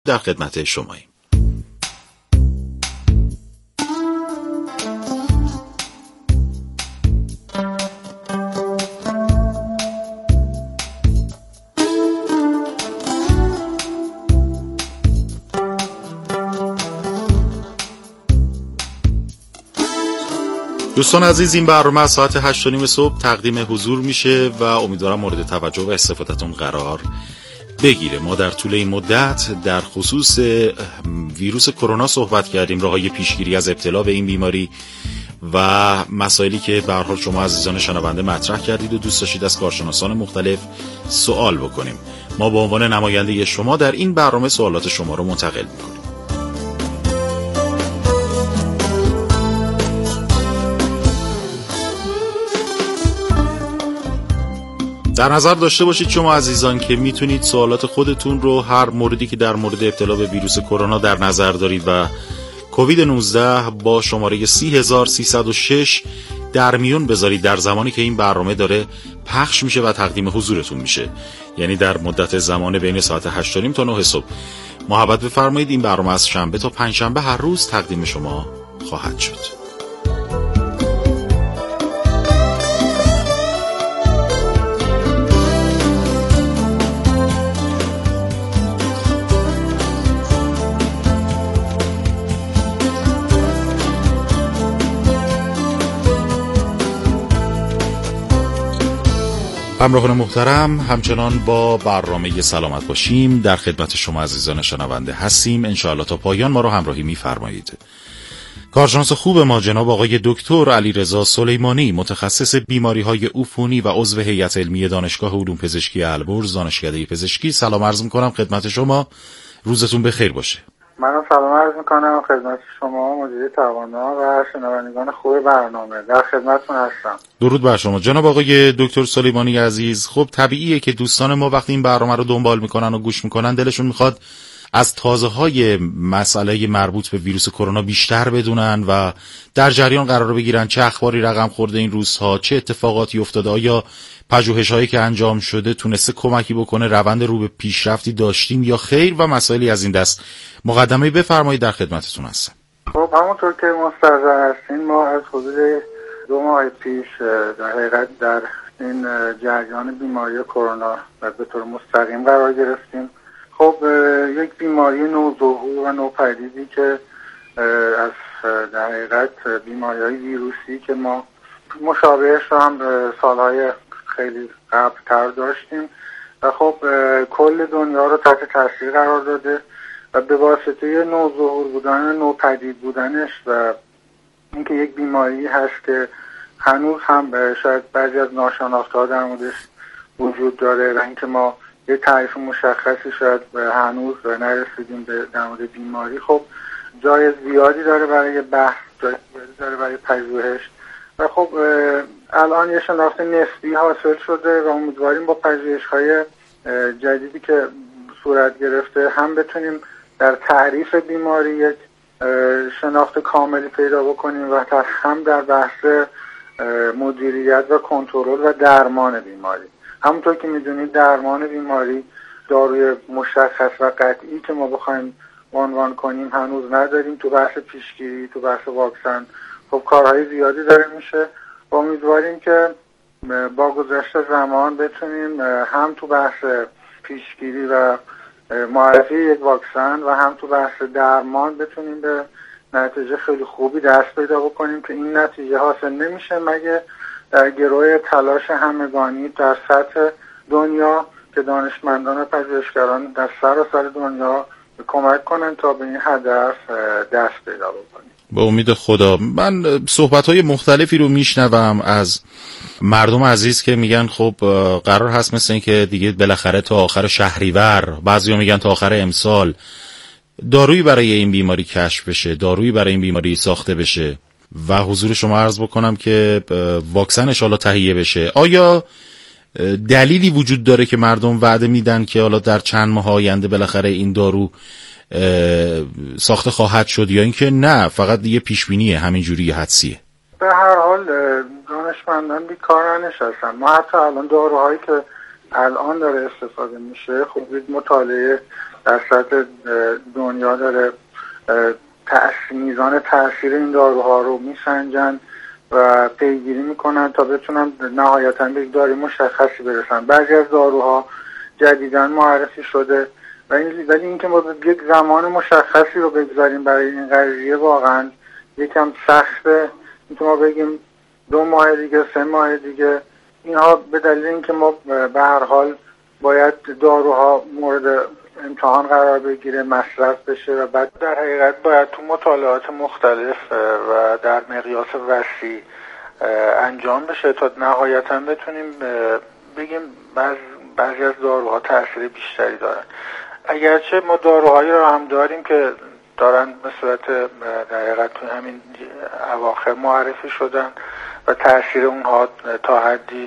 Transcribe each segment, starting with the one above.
در خدمت شماییم. دوستان عزیز، این برنامه از ساعت 8:30 صبح تقدیم حضور میشه و امیدوارم مورد توجه و استفادهتون قرار بگیره. ما در طول این مدت در خصوص ویروس کرونا صحبت کردیم، راه‌های پیشگیری از ابتلا به این بیماری و مسائلی که به هر حال شما عزیزان شنونده مطرح کردید و دوست داشتید از کارشناسان مختلف سوال بکنیم. ما به عنوان نماینده شما در این برنامه سوالات شما رو منتقل می‌کنیم. در نظر داشته باشید شما عزیزان که میتونید سوالات خودتون رو هر موردی که در مورد ابتلا به ویروس کرونا در نظر دارید و کووید 19 با شماره 30306 در میون بذارید در زمانی که این برنامه داره پخش میشه و تقدیم حضورتون میشه، یعنی در مدت زمان بین ساعت 8:30 تا 9 صبح. محبت بفرمایید این برنامه از شنبه تا پنجشنبه هر روز تقدیم شما خواهد شد. همراهان محترم، همچنان با برنامه سلامت باشیم در خدمت شما عزیزان شنونده هستیم. انشاءالله تا پایان ما رو همراهی می‌فرمایید. کارشناس خوب ما جناب آقای دکتر علیرضا سلیمانی، متخصص بیماری‌های عفونی و عضو هیئت علمی دانشگاه علوم پزشکی البرز دانشکده پزشکی، سلام عرض می‌کنم خدمت شما. روزتون بخیر باشه. منم سلام عرض میکنم خدمت شما مدیر توانا و شنوندگان خوب برنامه، در خدمتتون هستم. درود بر شما جناب آقای دکتر سلیمانی عزیز. خب طبیعیه که دوستان ما وقتی این برنامه رو دنبال میکنن و گوش میکنن دلشون میخواد از تازه‌های مسئله مربوط به ویروس کرونا بیشتر بدونن و در جریان قرار بگیرن چه اخباری رقم خورده این روزها، چه اتفاقاتی افتاده، آیا پژوهش‌هایی که انجام شده تونسته کمکی بکنه، روند رو به پیشرفتی داشتیم یا خیر و مسائلی از این دست. مقدمه بفرمایید، در خدمتتون هستم. خب همونطور که مستحضر هستین ما از حدود 2 ماه پیش در حقیقت در این جریان بیماری کرونا به طور مستقیم قرار گرفتیم. خب یک بیماری نوظهور و نوپدیدی که از در حقیقت بیماری‌های ویروسی که ما مشابهش رو هم سالهای خیلی قبل‌تر داشتیم و خب کل دنیا رو تحت تاثیر قرار داده و به واسطه نوظهور بودن، نوپدید بودنش و اینکه یک بیماری هست که هنوز هم شاید بعضی از ناشناخته‌ها در موردش وجود داره و اینکه ما یه تعریف مشخصی شاید هنوز نرسیدیم به در مورد بیماری، خب جای زیادی داره برای بحث، جای زیادی داره برای پژوهش و خب الان یه شناخت نسبی حاصل شده و امیدواریم با پژوهش‌های جدیدی که صورت گرفته هم بتونیم در تعریف بیماری یک شناخت کاملی پیدا بکنیم و هم در بحث مدیریت و کنترل و درمان بیماری. همونطور که میدونید درمان بیماری داروی مشخص و قطعی که ما بخوایم عنوان کنیم هنوز نداریم. تو بحث پیشگیری، تو بحث واکسن خب کارهای زیادی داره میشه و امیدواریم که با گذشت زمان بتونیم هم تو بحث پیشگیری و معرفی یک واکسن و هم تو بحث درمان بتونیم به نتیجه خیلی خوبی دست پیدا بکنیم که این نتیجه حاصل نمیشه مگه در گروه تلاش همگانی در سطح دنیا که دانشمندان و پژوهشگران در سراسر دنیا کمک کنن تا به این هدف دست پیدا بکنیم. با امید خدا. من صحبت‌های مختلفی رو میشنوم از مردم عزیز که میگن خب قرار هست مثل این که دیگه بالاخره تا آخر شهریور، بعضیا میگن تا آخر امسال دارویی برای این بیماری کشف بشه، دارویی برای این بیماری ساخته بشه و حضور شما عرض بکنم که واکسن ان شاءالله تهیه بشه. آیا دلیلی وجود داره که مردم وعده میدن که حالا در چند ماه آینده بالاخره این دارو ساخته خواهد شد یا اینکه نه فقط دیگه پیش بینیه همینجوری حدسیه؟ به هر حال دانشمندان بیکار ننشستن. ما حتی الان داروهایی که الان داره استفاده میشه خب یک مطالعه در سطح دنیا داره میزان تاثیر این داروها رو میسنجن و پیگیری میکنن تا بتونن نهایتاً به یک داروی مشخصی برسن. بعضی از داروها جدیداً معرفی شده ولی اینکه ما یک زمان مشخصی رو بگذاریم برای این قضیه واقعاً یکم سخته. اینکه ما بگیم 2 ماه دیگه 3 ماه دیگه، اینها به دلیل اینکه ما به هر حال باید داروها مورد امتحان قرار بگیره، مصرف بشه و بعد در حقیقت باید تو مطالعات مختلف و در مقیاس وسیع انجام بشه تا نهایتاً بتونیم بگیم بعضی از داروها تأثیر بیشتری دارن. اگرچه ما داروهایی رو هم داریم که دارن به صورت در حقیقت تو همین اواخر معرفی شدن و تأثیر اونها تا حدی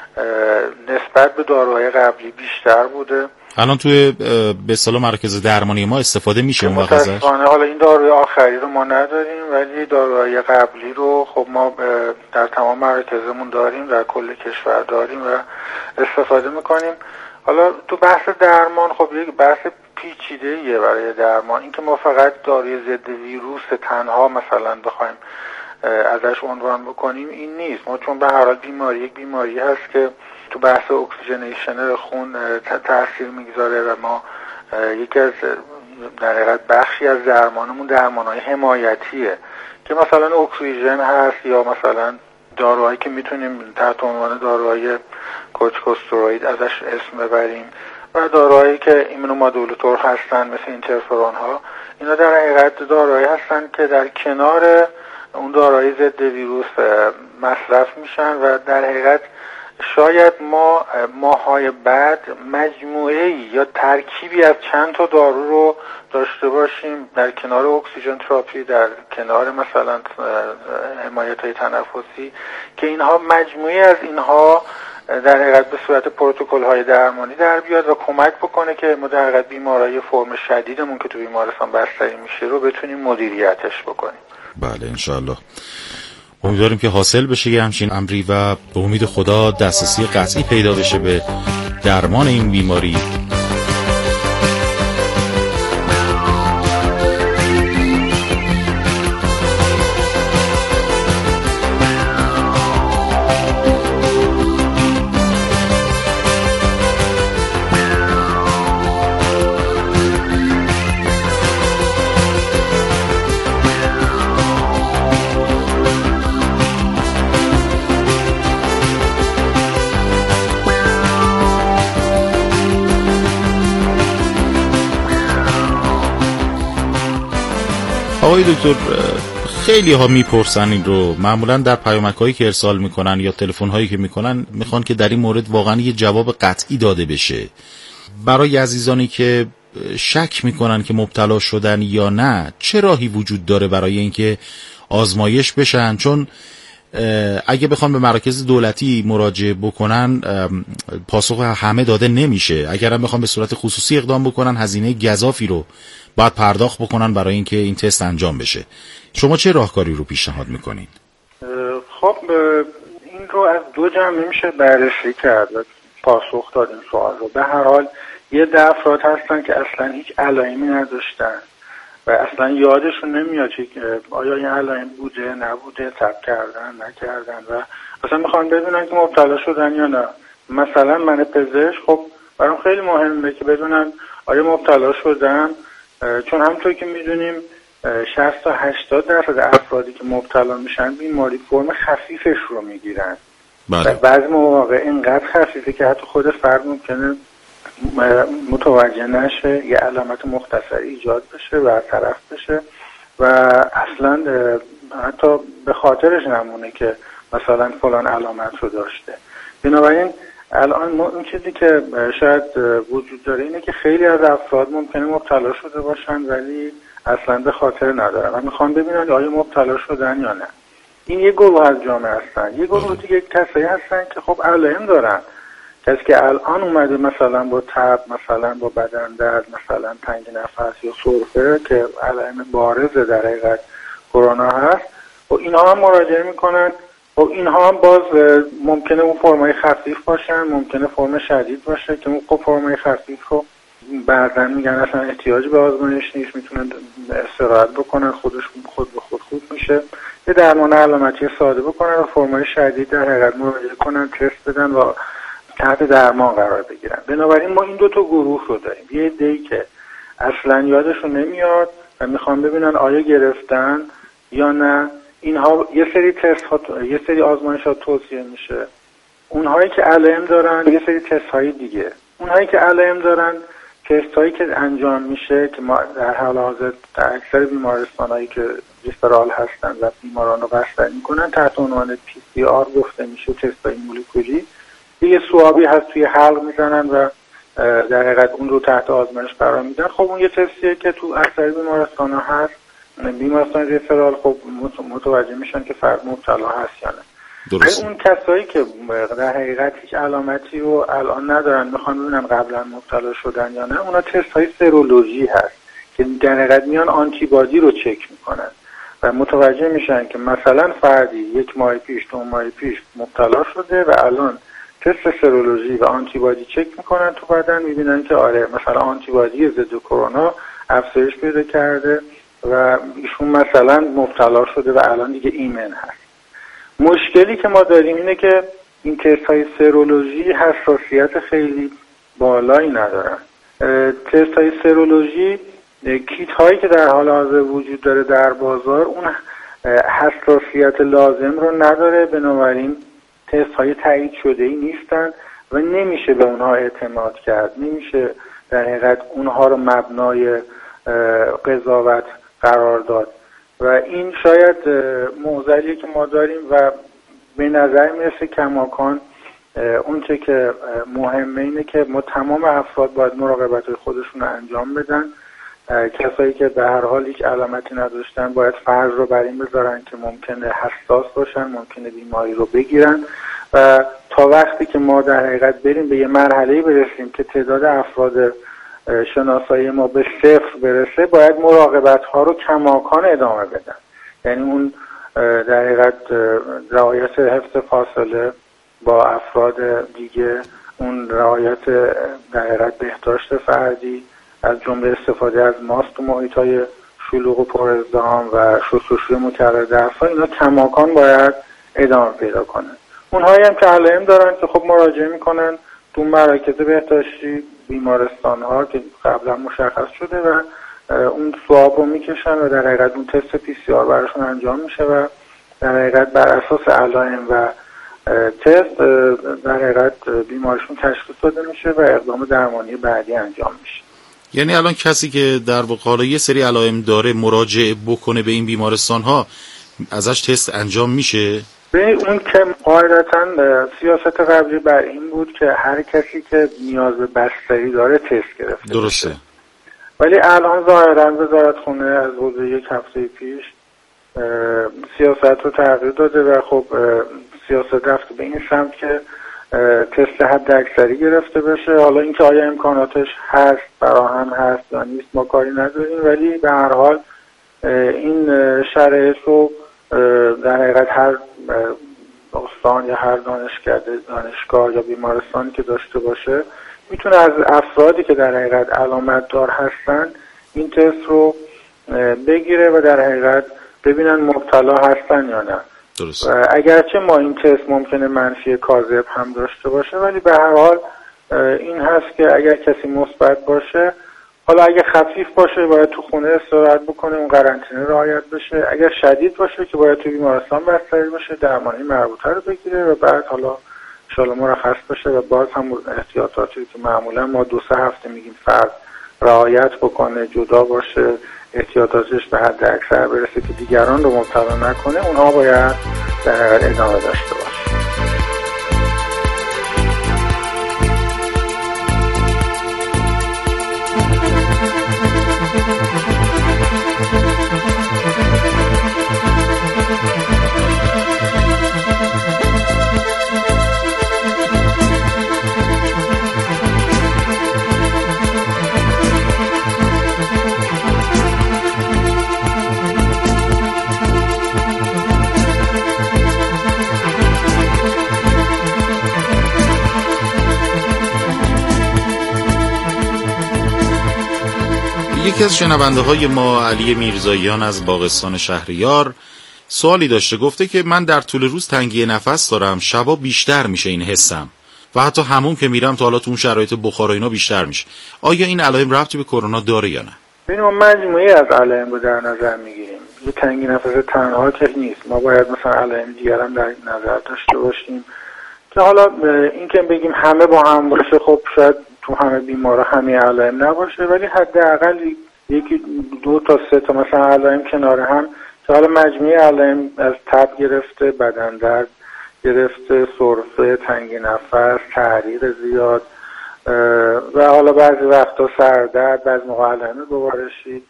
نسبت به داروهای قبلی بیشتر بوده. الان توی به اصطلاح مراکز درمانی ما استفاده میشه اون وقت ازش؟ حالا این داروی آخری رو ما نداریم ولی داروهای قبلی رو خب ما در تمام مراکزمون داریم، در کل کشور داریم و استفاده میکنیم. حالا تو بحث درمان خب یک بحث پیچیده‌ایه برای درمان. اینکه ما فقط داروی ضد ویروس تنها مثلا بخوایم ازش عنوان بکنیم این نیست. ما چون به هر حال یک بیماری هست که تو بحث اکسیژنیشن خون تاثیر میگذاره و ما یکی از در حقیقت بخشی از درمانمون درمانهای حمایتیه که مثلا اکسیژن هست یا مثلا داروهایی که میتونیم تحت عنوان داروهای کورتیکوستروئید ازش اسم ببریم و داروهایی که ایمونومودولاتور هستن مثل اینترفرون ها. اینا در حقیقت داروهایی هستن که در کنار اون داروهای ضد ویروس مصرف میشن و در حقیقت شاید ما ماهای بعد مجموعه‌ای یا ترکیبی از چند تا دارو رو داشته باشیم در کنار اکسیژن تراپی، در کنار مثلا حمایت‌های تنفسی که اینها مجموعی از اینها در حقیقت به صورت پروتکل‌های درمانی در بیاد و کمک بکنه که ما در حقیقت بیماری فرم شدیدمون که تو بیمارستان بستری میشه رو بتونیم مدیریتش بکنیم. بله انشالله. امیدواریم که حاصل بشه یه همچین امری و به امید خدا دسترسی قطعی پیدا بشه به درمان این بیماری. آقای دکتر، خیلی ها میپرسن این رو، معمولا در پیامک هایی که ارسال میکنن یا تلفن هایی که میکنن میخوان که در این مورد واقعا یه جواب قطعی داده بشه. برای عزیزانی که شک میکنن که مبتلا شدن یا نه، چه راهی وجود داره برای اینکه آزمایش بشن؟ چون اگه بخوان به مراکز دولتی مراجعه بکنن پاسخ همه داده نمیشه. اگر هم بخوان به صورت خصوصی اقدام بکنن هزینه گزافی رو باید پرداخت بکنن برای اینکه این تست انجام بشه. شما چه راهکاری رو پیشنهاد میکنین؟ خب این رو از 2 جنبه میشه بررسی کرد و پاسخ داد این سوال رو. به هر حال یه افراد هستن که اصلا هیچ علائمی نداشتن و اصلا یادشون نمیاد آیا این علائم بوده نبوده، ثبت کردن نکردن و اصلا میخوان بدونن که مبتلا شدن یا نه. مثلا من پزشک خب برام خیلی مهمه که بدونن آیا مبتلا شدن، چون همونطور که میدونیم 60 تا 80% افرادی که مبتلا میشن بیماری فرم خفیفش رو میگیرن. بله. بعضی مواقع اینقدر خفیفه که حتی خود فرد ممکنه متوجه نشه، یه علامت مختصری ایجاد بشه و برطرف بشه و اصلا حتی به خاطرش نمونه که مثلا فلان علامت رو داشته. بنابراین الان اون چیزی که شاید وجود داره اینه که خیلی از افراد ممکنه مبتلا شده باشن ولی اصلا به خاطر ندارن و میخوان ببینن آیا مبتلا شدن یا نه. این یه گروه از جامعه هستن. یه گروه دیگه کسایی هستن که خب علائم دارن، کسی که الان اومده مثلا با تب، مثلا با بدن درد، مثلا تنگ نفس یا سرفه که علائم بارز در حقیقت کرونا هست و اینها هم مراجعه میکنن و اینها هم باز ممکنه اون فرمای خفیف باشن، ممکنه فرم شدید باشه که اون فرمای خفیف رو بعداً میگن اصلا احتیاج به آزمایش نیست، میتونن استراحت بکنن، خود به خود خوب میشه. یه درمان علامتی ساده بکنن و فرمای شدید در حقیقت مراجعه کنن، تست بدن و تحت درمان قرار بگیرن. بنابراین ما این دو تا گروه رو داریم. یه عده‌ای که اصلا یادشون نمیاد و میخوان ببینن آیا گرفتن یا نه. اینها یه سری تست ها، یه سری آزمایشات توصیه میشه. اونهایی که علائم دارن یه سری تست های دیگه. اونهایی که علائم دارن تست هایی که انجام میشه که ما در حال حاضر در اکثر بیمارستانایی که ریفرال هستن و بیماران رو بستری میکنن تحت عنوان PCR گفته میشه، تست های مولکولی. یه سوابی هست توی حلق میزنن و در حقیقت اون رو تحت آزمایش قرار میدن. خب اون یه تستیه که تو اکثر بیمارستان ها هست. بیمارستان ریفرال خب متوجه میشن که فرد مبتلا هست یا نه. درست. اون کسایی که در حقیقت هیچ علامتی رو الان ندارن، میخوان ببینن قبلا مبتلا شدن یا نه، اونا تست های سرولوژی هست که در حقیقت میان آنتیبادی رو چک میکنن و متوجه میشن که مثلا فردی 1 ماه پیش 2 ماه پیش مبتلا شده و الان تست سرولوژی و آنتیبادی چک میکنن تو بدن، میبینن که آره مثلا آنتیبادی ضد کرونا افزایش پیدا کرده و ایشون مثلا مبتلا شده و الان دیگه ایمن هست. مشکلی که ما داریم اینه که این تست های سرولوژی حساسیت خیلی بالایی ندارن. تست های سرولوژی، کیت هایی که در حال حاضر وجود داره در بازار اون حساسیت لازم رو نداره، بنابراین تست های تایید شده ای نیستن و نمیشه به اونها اعتماد کرد، نمیشه در حقیقت اونها رو مبنای قضاوت قرار داد و این شاید معضلیه که ما داریم و به نظر میرسه کماکان اون چه که مهمه اینه که ما تمام افراد باید مراقبت خودشون رو انجام بدن. کسایی که به هر حال هیچ علامتی نداشتن باید فرض رو بر این بذارن که ممکنه حساس باشن، ممکنه بیماری رو بگیرن و تا وقتی که ما در حقیقت بریم به یه مرحله‌ای برسیم که تعداد افراد شناسایی ما به 0 برسه، باید مراقبت ها رو کماکان ادامه بدن. یعنی اون در حقیقت رعایت حفظ فاصله با افراد دیگه، اون رعایت در حقیقت بهداشت فردی از جمله استفاده از ماسک تو محیط‌های شلوغ و پر ازدحام و شستشوی مکرر دست‌ها، اینا کماکان باید ادامه پیدا کنه. اونهایی هم که علائم دارن که خب مراجعه میکنن تو مراکز بهداشتی، بیمارستان ها که قبلا مشخص شده و اون سواب رو میکشن و در حقیقت اون تست PCR براشون انجام میشه و در حقیقت بر اساس علائم و تست در حقیقت بیمارشون تشخیص داده میشه و اقدام درمانی بعدی انجام میشه. یعنی الان کسی که در واقع یه سری علائم داره مراجعه بکنه به این بیمارستان ها ازش تست انجام میشه؟ به اون که قاعدتاً سیاست قبلی بر این بود که هر کسی که نیاز به بستری داره تست گرفته. درسته. ولی الان ظاهراً وزارتخونه از حدود 1 هفته پیش سیاست رو تغییر داده و خب سیاست رفته به این سمت که تست حد اکثری گرفته بشه. حالا اینکه آیا امکاناتش هست، فراهم هست یا نیست ما کاری نداریم، ولی به هر حال این شرایط رو در حقیقت هر استان یا هر دانشگاه یا بیمارستانی که داشته باشه میتونه از افرادی که در حقیقت علامت دار هستن این تست رو بگیره و در حقیقت ببینن مبتلا هستن یا نه. درست. اگرچه ما این تست ممکنه منفی کاذب هم داشته باشه، ولی به هر حال این هست که اگر کسی مثبت باشه، حالا اگه خفیف باشه باید تو خونه استراحت بکنه، اون قرنطینه رعایت بشه. اگر شدید باشه که باید تو بیمارستان بستری بشه، درمانی مربوطه رو بگیره و بعد حالا ان شاءالله مرخص بشه و باز هم احتیاطاتی که معمولا ما 2-3 هفته میگیم فرد رعایت بکنه، جدا باشه، احتیاطاتش به حد اکثر برسه که دیگران رو مبتلا نکنه، اونها باید در حقیقت ادامه داشته باشه. یکی از شنونده های ما علی میرزاییان از باغستان شهریار سوالی داشته. گفته که من در طول روز تنگی نفس دارم، شبا بیشتر میشه این حسم و حتی حموم که میرم تا حالا تو اون شرایط بخار و اینا بیشتر میشه. آیا این علائم ربطی به کرونا داره یا نه؟ ببین ما مجموعی از علائم رو در نظر میگیریم. یه تنگی نفس تنها که نیست، ما باید مثلا علائم دیگر هم در نظر داشته باشیم که حالا این که بگیم همه با هم باشه، خب شاید تو همه بیمارا همه علائم نباشه، ولی حداقل یکی 2 تا 3 تا مثلا علائم کنار هم که حالا مجموعه علائم از تب گرفته، بدن درد گرفته، سرفه، تنگی نفس، تحریق زیاد و حالا بعضی وقتا سردرد، بعضی موقع علائم گوارشی،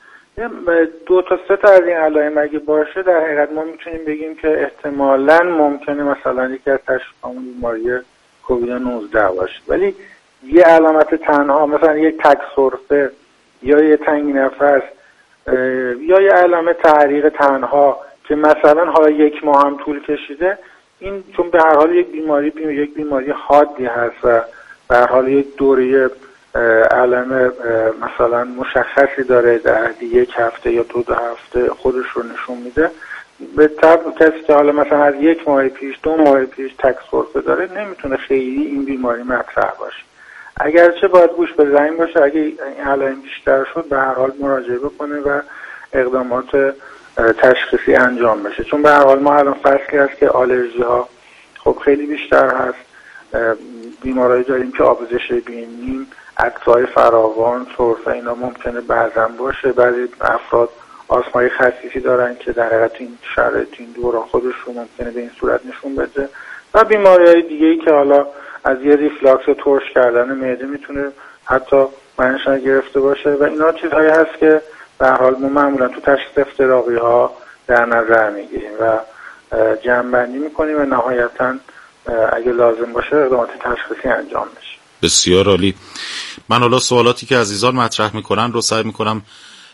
2 تا 3 تا از این علائم اگه باشه در حقیقت ما میتونیم بگیم که احتمالاً ممکنه مثلا یکی از تشخیص‌های بیماری کووید 19 باشه. ولی یه علامت تنها مثلا یک تک سرفه یا یه تنگی نفس یا یه علامت تحریق تنها که مثلا حالا 1 ماه هم طول کشیده، این چون به هر حال یک بیماری حادی هست و به هر حال یک دوره علائم مثلا مشخصی داره، در 1 هفته یا 2 هفته خودش رو نشون میده، به طب کسی که حالا مثلا از 1 ماه پیش 2 ماه پیش تک سرفه داره نمیتونه خیلی این بیماری مطرح باشه. اگرچه باید گوش به زنگ باشه، اگه این علائم بیشتر شد به هر حال مراجعه بکنه و اقدامات تشخیصی انجام بشه، چون به هر حال ما الان فصلی هست که آلرژی ها خب خیلی بیشتر هست، بیمارایی داریم که آبزش بینی، عطس‌های فراوان، سرفه اینا ممکنه بعضا باشه. بعضی افراد آسمای خفیفی دارن که در حقیقت این شرایط این دوران خودش رو ممکنه به این صورت نشون بده و بیماری‌های دیگه‌ای که حالا از یه ریفلاکس و ترش کردن معده میتونه حتی منشأ گرفته باشه و اینا چیزهایی هست که به هر حال ما معمولا تو تشخیص افتراقی ها در نظر میگیریم و جمع‌بندی میکنیم و نهایتاً اگه لازم باشه اقدامات تشخیصی انجام بشه. بسیار عالی. من حالا سوالاتی که عزیزان مطرح میکنن رو سعی میکنم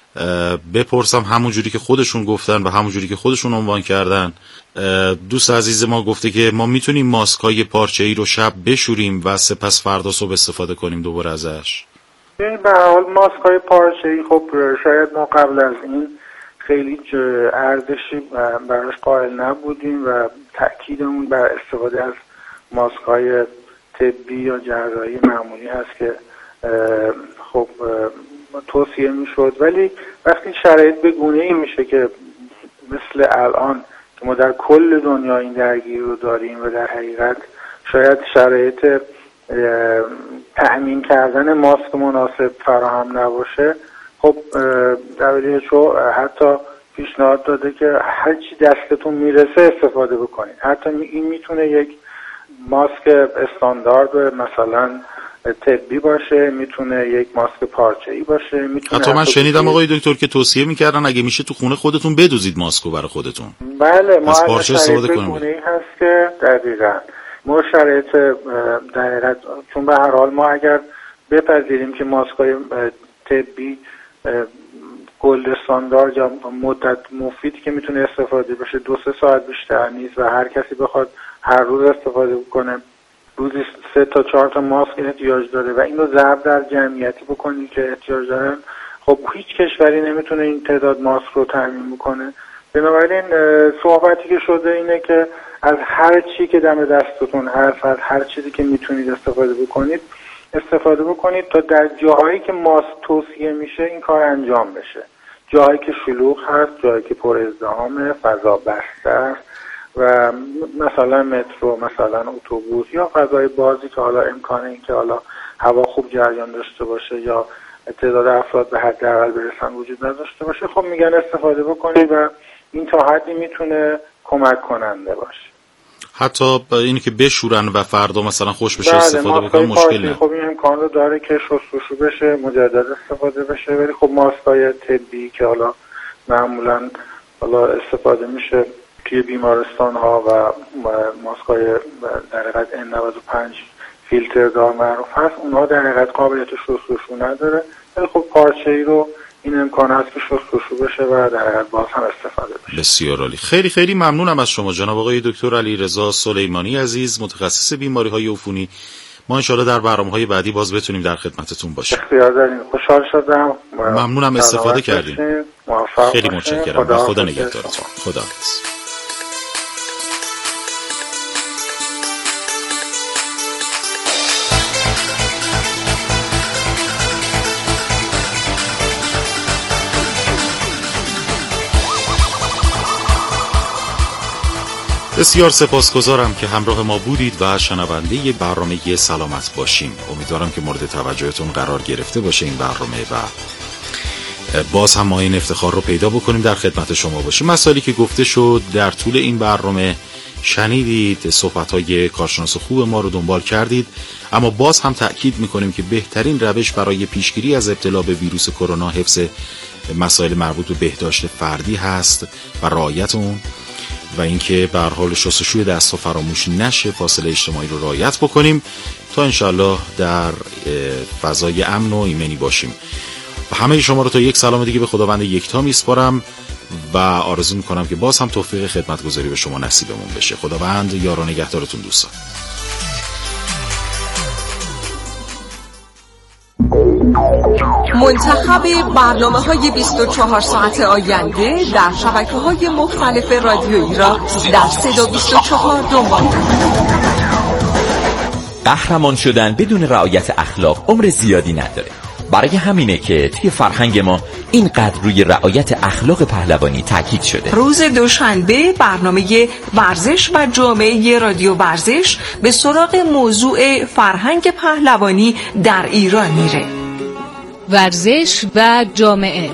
بپرسم همون جوری که خودشون گفتن و همون جوری که خودشون عنوان کردن. دوست عزیز ما گفته که ما میتونیم ماسکای پارچه‌ای رو شب بشوریم و سپس فردا صبح استفاده کنیم دوباره ازش. به هر حال ماسکای پارچه‌ای خب شاید ما قبل از این خیلی ارزشی براش قائل نبودیم و تأکیدمون بر استفاده از ماسک‌های طبی یا جراحی معمولی هست که خب توصیه میشد، ولی وقتی شرایط به گونه‌ای میشه که مثل الان که ما در کل دنیا این درگیری رو داریم و در حقیقت شاید شرایط تأمین کردن ماسک مناسب فراهم نباشه، خب WHO حتی پیشنهاد داده که هر چی دستتون میرسه استفاده بکنید. حتی این میتونه یک ماسک استاندارد مثلا طبی باشه، میتونه یک ماسک پارچه‌ای باشه، میتونه حتی من شنیدم آقای دکتر که توصیه میکردن اگه میشه تو خونه خودتون بدوزید ماسکو برای خودتون. بله، ما از پارچه استفاده کنیم. هست که دقیقاً ما شرایط در حقیقت چون به هر حال ما اگر بپذیریم که ماسک‌های طبی گلد استاندارد یا مدت مفیدی که میتونه استفاده بشه 2-3 ساعت بیشتر نیست و هر کسی بخواد هر روز استفاده کنه روزی 3 تا 4 تا ماسک احتیاج داره و اینو ضرب در جمعیتی بکنی که احتیاج دارن، خب هیچ کشوری نمیتونه این تعداد ماسک رو تامین بکنه. بنابراین صحبتی که شده اینه که از هر چی که دم دستتون هست، از هر چیزی که میتونید استفاده بکنید تا در جاهایی که ماسک توصیه میشه این کار انجام بشه. جاهایی که شلوغ هست، جاهایی که پر ازدحامه، فضا بسته است و مثلا مترو، مثلا اتوبوس یا فضای بازی که حالا امکانه این که حالا هوا خوب جریان داشته باشه یا تعداد افراد به حداقل برسن وجود نداشته باشه، خب میگن استفاده بکنید و این تا حدی میتونه کمک کننده باشه. حتی اینی که بشورن و فردا مثلا خوش بشه استفاده بکنن مشکل نه. خب این امکان رو داره که شستشو بشه، مجدد استفاده بشه، ولی خب ماسک‌های طبی که حالا معمولا حالا استفاده میشه توی بیمارستان ها و ماسک‌های در حقیقت N95 فیلتر دار معروف هست، اونها در حقیقت قابلیت شستشو نداره، ولی خب پارچه‌ای رو این امکان هست که شستشو بشه و در حقیقت باز هم استفاده بشه. بسیار عالی. خیلی خیلی ممنونم از شما جناب آقای دکتر علیرضا سلیمانی عزیز، متخصص بیماری‌های عفونی، ما انشالله در برنامه‌های بعدی باز بتونیم در خدمتتون باشیم. اختیار دارین. خوشحال شدم. ممنونم استفاده کردیم. خیلی متشکرم. خدا نگهدارتون. خداحافظ. بسیار سپاسگزارم که همراه ما بودید و شنونده برنامه سلامت باشیم. امیدوارم که مورد توجهتون قرار گرفته باشه این برنامه و باز هم ما این افتخار رو پیدا بکنیم در خدمت شما باشیم. مسائلی که گفته شد در طول این برنامه شنیدید، صحبت‌های کارشناس خوب ما رو دنبال کردید، اما باز هم تأکید می‌کنیم که بهترین روش برای پیشگیری از ابتلا به ویروس کرونا حفظ مسائل مربوط به بهداشت فردی هست و رعایت اون و اینکه به هر حال شستشوی دست فراموش نشه، فاصله اجتماعی رو رعایت بکنیم تا انشالله در فضای امن و ایمنی باشیم. و همه شما رو تا یک سلام دیگه به خداوند یکتا میسپارم و آرزو میکنم که باز هم توفیق خدمتگزاری به شما نصیبمون بشه. خداوند یار و نگهدارتون دوستان. منتخب برنامه‌های 24 ساعت آینده در شبکه‌های مختلف رادیویی را در صدا 24 دنبال کنید. قهرمان شدن بدون رعایت اخلاق عمر زیادی نداره. برای همینه که توی فرهنگ ما اینقدر روی رعایت اخلاق پهلوانی تاکید شده. روز دوشنبه برنامه ورزش و جامعه رادیو ورزش به سراغ موضوع فرهنگ پهلوانی در ایران میره. ورزش و جامعه.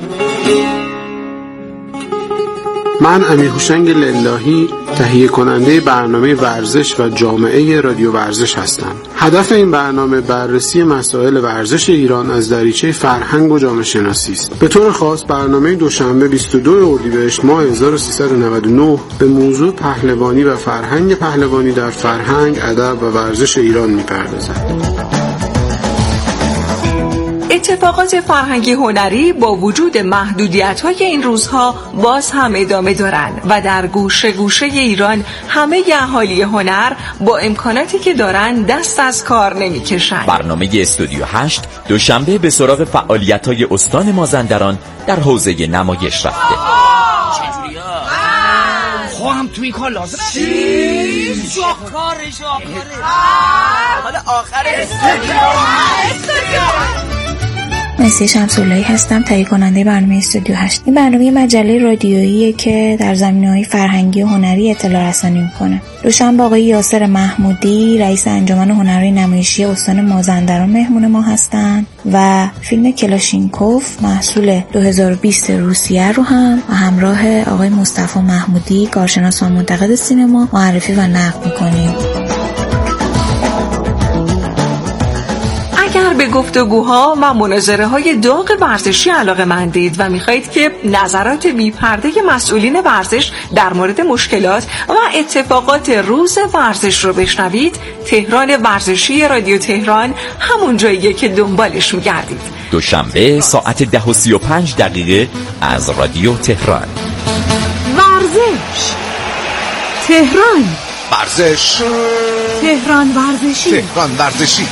من امیر هوشنگ للهی تهیه کننده برنامه ورزش و جامعه رادیو ورزش هستم. هدف این برنامه بررسی مسائل ورزش ایران از دریچه فرهنگ و جامعه شناسی است. به طور خاص برنامه دوشنبه 22 اردیبهشت ماه 1399 به موضوع پهلوانی و فرهنگ پهلوانی در فرهنگ، ادب و ورزش ایران می‌پردازد. اتفاقات فرهنگی هنری با وجود محدودیت‌های این روزها باز هم ادامه دارند و در گوشه گوشه ایران همه اهالی هنر با امکاناتی که دارن دست از کار نمی‌کشن. برنامه استودیو 8 دوشنبه به سراغ فعالیت‌های استان مازندران در حوزه نمایش رفته. هم توی کار لازم چی؟ شاکاره حالا آخر استودیو. مسی شمس‌اللهی هستم، تهیه کننده برنامه استودیو 8. این برنامه مجله رادیوییه که در زمینه‌های فرهنگی و هنری اطلاع رسانی میکنه. دوشنبه آقای یاسر محمودی رئیس انجمن هنرهای نمایشی استان مازندران مهمون ما هستن و فیلم کلاشینکوف محصول 2020 روسیه رو هم و همراه آقای مصطفی محمودی کارشناس و منتقد سینما معرفی و نقد میکنیم. اگر به گفتگوها و مناظره‌های داغ ورزشی علاقه‌مندید و می‌خواهید که نظرات بی‌پرده مسئولین ورزش در مورد مشکلات و اتفاقات روز ورزش رو بشنوید، تهران ورزشی رادیو تهران همون جاییه که دنبالش می‌گردید. دوشنبه ساعت 10:35 از رادیو تهران. ورزش تهران. ورزش تهران ورزشی. تهران ورزشی.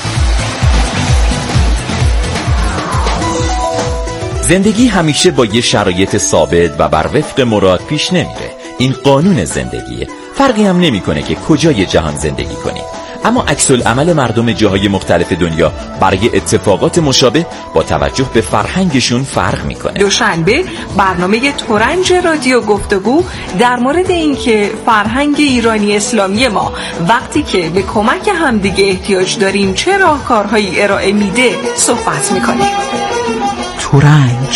زندگی همیشه با یه شرایط ثابت و بر وفق مراد پیش نمیره. این قانون زندگیه. فرقی هم نمیکنه که کجای جهان زندگی کنید. اما عکس العمل مردم جاهای مختلف دنیا برای اتفاقات مشابه با توجه به فرهنگشون فرق میکنه. دوشنبه برنامه ترنج رادیو گفتگو در مورد اینکه فرهنگ ایرانی اسلامی ما وقتی که به کمک همدیگه احتیاج داریم چه راهکارهایی ارائه میده صحبت میکنه. ترنج.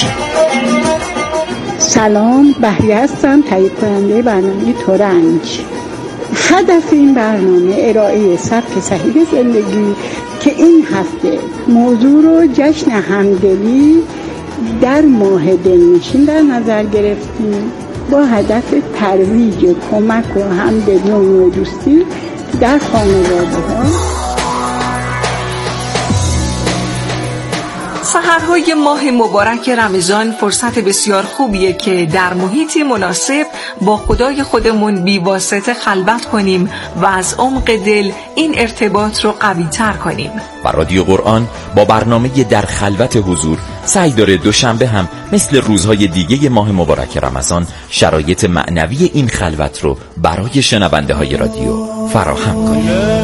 سلام، بهیه هستم، تهیه کننده برنامه ترنج. هدف این برنامه ارائه سبک صحیح زندگی که این هفته موضوع رو جشن همدلی در ماه دلنشین در نظر گرفتیم با هدف ترویج کمک و همدلی و دوستی در خانواده‌ها. سحرهای ماه مبارک رمضان فرصت بسیار خوبیه که در محیطی مناسب با خدای خودمون بی‌واسطه خلوت کنیم و از عمق دل این ارتباط رو قوی‌تر کنیم. و رادیو قرآن با برنامه در خلوت حضور سعی داره دوشنبه هم مثل روزهای دیگه ماه مبارک رمضان شرایط معنوی این خلوت رو برای شنونده های رادیو فراهم کنه.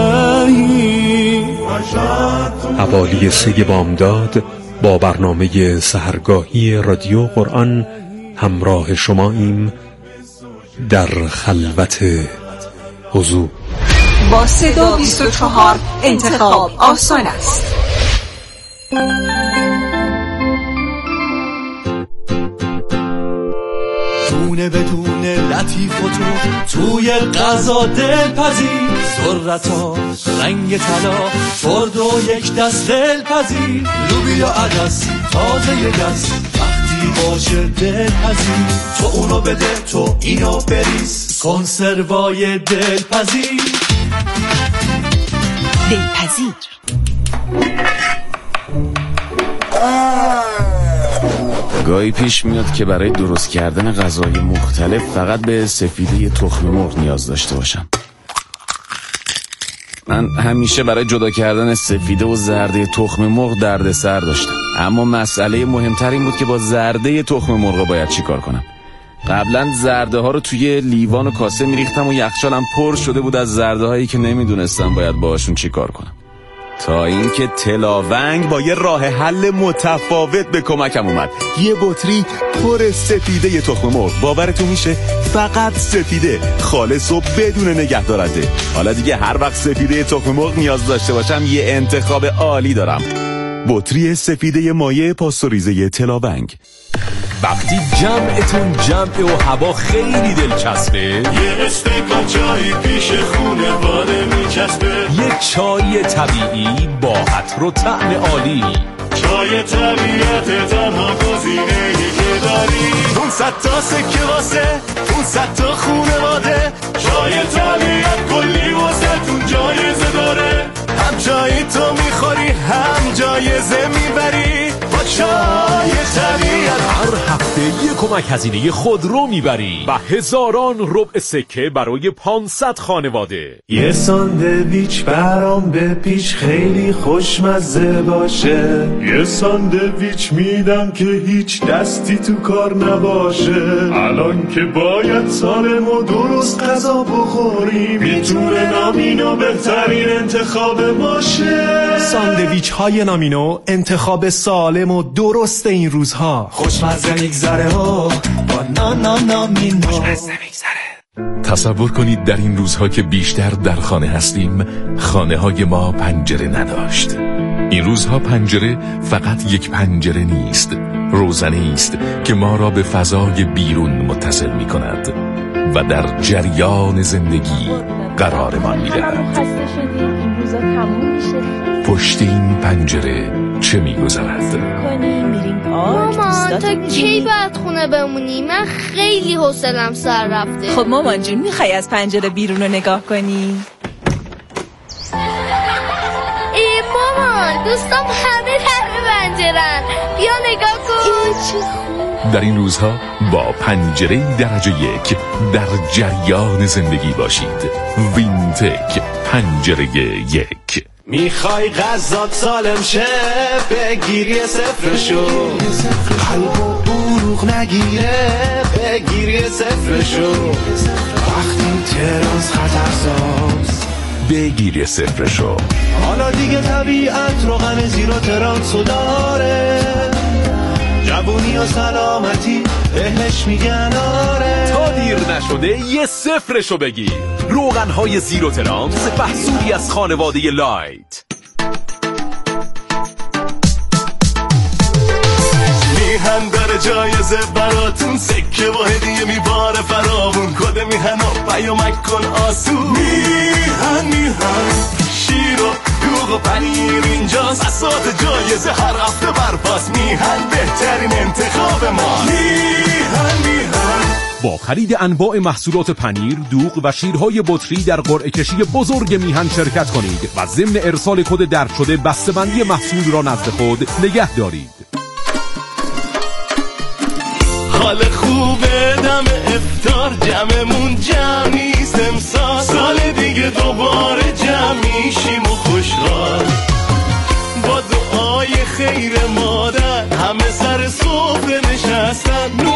حوالی 3 بامداد با برنامه سحرگاهی رادیو قرآن همراه شماییم در خلوت حضور. با صدا 24 انتخاب آسان است. تونه بدونه لطیف و توی غذا دلپذیر، ذرتا رنگ طلا فرد و یک دست دلپذیر، لوبیا عدس تازه یک دست وقتی باشه دلپذیر، تو اونو بده تو اینو بریز، کنسروای دلپذیر. دلپذیر گاهی پیش میاد که برای درست کردن غذای مختلف فقط به سفیده تخم مرغ نیاز داشته باشم. من همیشه برای جدا کردن سفیده و زرده تخم مرغ دردسر داشتم، اما مسئله مهمتر این بود که با زرده تخم مرغ باید چی کار کنم. قبلا زرده ها رو توی لیوان و کاسه میریختم و یخچالم پر شده بود از زرده هایی که نمیدونستم باید باهاشون چی کار کنم، تا اینکه تلاونگ با یه راه حل متفاوت به کمکم اومد. یه بطری پر سفیده تخم مرغ، باورتون میشه فقط سفیده، خالص و بدون نگهدارنده. حالا دیگه هر وقت سفیده تخم مرغ نیاز داشته باشم یه انتخاب عالی دارم: بطری سفیده مایع پاستوریزه تلاونگ. وقتی جمعتون جمعه و هوا خیلی دلچسبه، یه استکان چای پیش خونواده میچسبه، یه چای طبیعی با عطر و طعم عالی، چای طبیعت تنها گزینه‌ای که داری، 500 تا سکه واسه 500 تا خونواده، چای طبیعت کلی واسه تون جایزه داره، هم جایی تو میخوری هم جایزه میبری، با چای طبیعت هر هفته یه کمک هزینه خودرو میبری و هزاران ربع سکه برای 500 خانواده. یه ساندویچ برام به پیش خیلی خوشمزه باشه، یه ساندویچ میدم که هیچ دستی تو کار نباشه، الان که باید سالم و درست غذا بخوریم، میتونه نامینو بهترین انتخاب باشه. ساندویچ های نامینو انتخاب سالم و درست این روزها. خوشمزه میگذره ها با نامینو. خوشمزه میگذره. تصور کنید در این روزها که بیشتر در خانه هستیم، خانه های ما پنجره نداشت. این روزها پنجره فقط یک پنجره نیست، روزنه است که ما را به فضای بیرون متصل می کند و در جریان زندگی قرارمان می دهد. پشت این پنجره چه می گذرد؟ مامان تا کی باید خونه بمونی؟ من خیلی حوصله‌ام سر رفته. خب مامان جون میخوای از پنجره بیرون رو نگاه کنی؟ ای مامان دوستام همه طرف پنجره‌ن، بیا نگاه کن. در این روزها با پنجره درجه 1 در جریان زندگی باشید. وینتک پنجره 1. میخوای غذات سالم شه بگیری صفرشو، قلب و بروغ نگیره بگیری صفرشو، وقتی ترانس خطرساز بگیری صفرشو. حالا دیگه طبیعت روغن زیرو ترانسو داره، جوونی و سلامتی بهش میگن آره. تا دیر نشده یه صفرشو بگیر. روغن‌های زیرو ترانس محصولی از خانواده لایت. میهن داره جایزه براتون، سکه و هدیه میباره فراوون، کد میهن و پیامک کن آسون. میهن شیر و دوغ و پنیر اینجاست، اسات جایزه هر هفته برپاس، میهن بهترین انتخاب ما. میهن با خرید انواع محصولات پنیر، دوغ و شیرهای بطری در قرعه کشی بزرگ میهن شرکت کنید و ضمن ارسال کد درد شده بسته‌بندی محصول را نزد خود نگه دارید. حال خوبه دم افطار، جمعمون جمعیست امسال، سال دیگه دوباره جمعیشیم و خوشحال، با دعای خیر مادر همه سر سفره نشستن.